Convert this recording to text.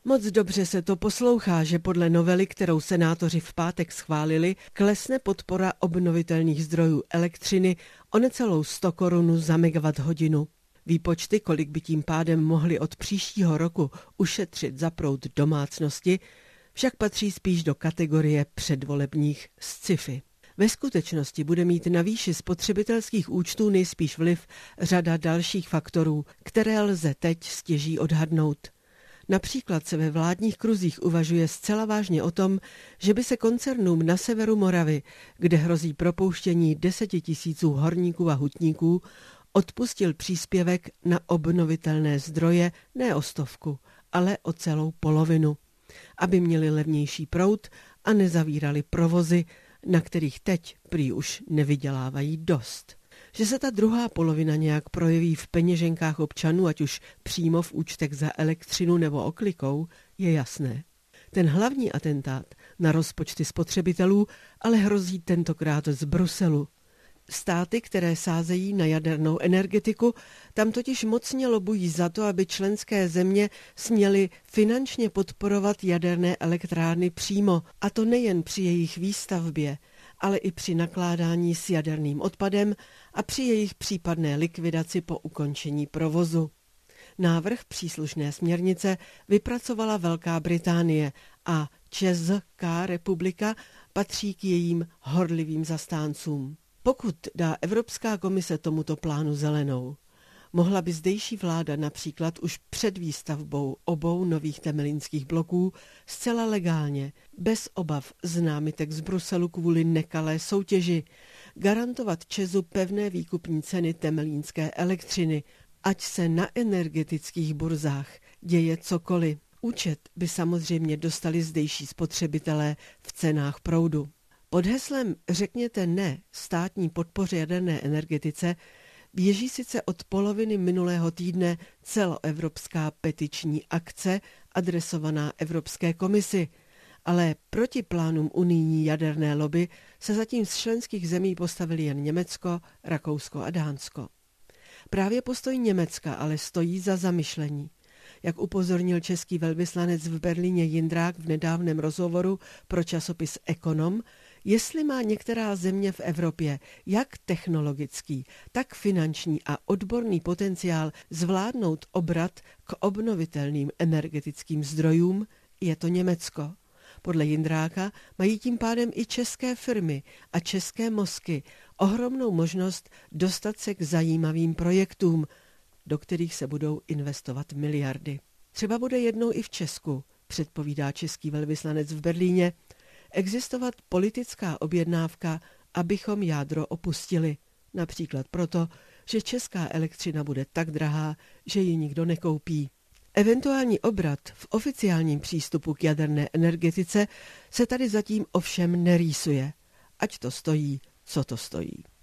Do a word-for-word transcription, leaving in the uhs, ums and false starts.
Moc dobře se to poslouchá, že podle novely, kterou senátoři v pátek schválili, klesne podpora obnovitelných zdrojů elektřiny o necelou sto korun za megawatt hodinu. Výpočty, kolik by tím pádem mohli od příštího roku ušetřit za proud domácnosti, však patří spíš do kategorie předvolebních sci-fi. Ve skutečnosti bude mít na výši spotřebitelských účtů nejspíš vliv řada dalších faktorů, které lze teď stěží odhadnout. Například se ve vládních kruzích uvažuje zcela vážně o tom, že by se koncernům na severu Moravy, kde hrozí propouštění desetitisíců horníků a hutníků, odpustil příspěvek na obnovitelné zdroje ne o stovku, ale o celou polovinu, aby měli levnější proud a nezavírali provozy, na kterých teď prý už nevydělávají dost. Že se ta druhá polovina nějak projeví v peněženkách občanů, ať už přímo v účtech za elektřinu nebo oklikou, je jasné. Ten hlavní atentát na rozpočty spotřebitelů ale hrozí tentokrát z Bruselu. Státy, které sázejí na jadernou energetiku, tam totiž mocně lobují za to, aby členské země směly finančně podporovat jaderné elektrárny přímo, a to nejen při jejich výstavbě, ale i při nakládání s jaderným odpadem a při jejich případné likvidaci po ukončení provozu. Návrh příslušné směrnice vypracovala Velká Británie a Česká republika patří k jejím horlivým zastáncům. Pokud dá Evropská komise tomuto plánu zelenou, mohla by zdejší vláda například už před výstavbou obou nových temelínských bloků zcela legálně, bez obav z námitek z Bruselu kvůli nekalé soutěži, garantovat ČEZu pevné výkupní ceny temelínské elektřiny, ať se na energetických burzách děje cokoliv. Účet by samozřejmě dostali zdejší spotřebitelé v cenách proudu. Pod heslem Řekněte ne státní podpoře jaderné energetice běží sice od poloviny minulého týdne celoevropská petiční akce adresovaná Evropské komisi, ale proti plánům unijní jaderné lobby se zatím z členských zemí postavili jen Německo, Rakousko a Dánsko. Právě postoj Německa ale stojí za zamyšlení. Jak upozornil český velvyslanec v Berlíně Jindrák v nedávném rozhovoru pro časopis Ekonom, jestli má některá země v Evropě jak technologický, tak finanční a odborný potenciál zvládnout obrat k obnovitelným energetickým zdrojům, je to Německo. Podle Jindráka mají tím pádem i české firmy a české mozky ohromnou možnost dostat se k zajímavým projektům, do kterých se budou investovat miliardy. Třeba bude jednou i v Česku, předpovídá český velvyslanec v Berlíně, existovat politická objednávka, abychom jádro opustili. Například proto, že česká elektřina bude tak drahá, že ji nikdo nekoupí. Eventuální obrat v oficiálním přístupu k jaderné energetice se tady zatím ovšem nerýsuje. Ať to stojí, co to stojí.